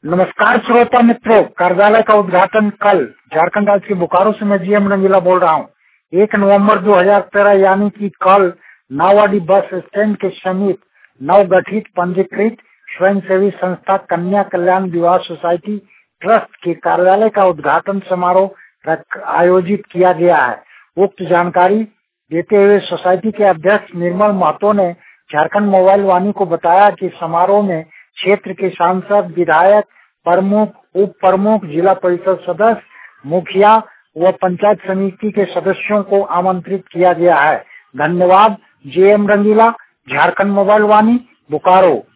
नमस्कार श्रोता मित्रों, कार्यालय का उद्घाटन कल झारखंड राज्य के बोकारो से मैं जीएम रंगीला बोल रहा हूँ। 1 नवंबर 2013 यानी कि कल नावाडी बस स्टैंड के समीप नवगठित पंजीकृत स्वयंसेवी संस्था कन्या कल्याण विवाह सोसाइटी ट्रस्ट के कार्यालय का उद्घाटन समारोह आयोजित किया गया है। उक्त जानकारी देते हुए सोसाइटी के अध्यक्ष निर्मल महतो ने झारखंड मोबाइल वाणी को बताया कि समारोह में क्षेत्र के सांसद, विधायक, प्रमुख, उप प्रमुख, जिला परिषद सदस्य, मुखिया व पंचायत समिति के सदस्यों को आमंत्रित किया गया है। धन्यवाद। JM Rangila, Jharkhand mobile Vaani, Bokaro.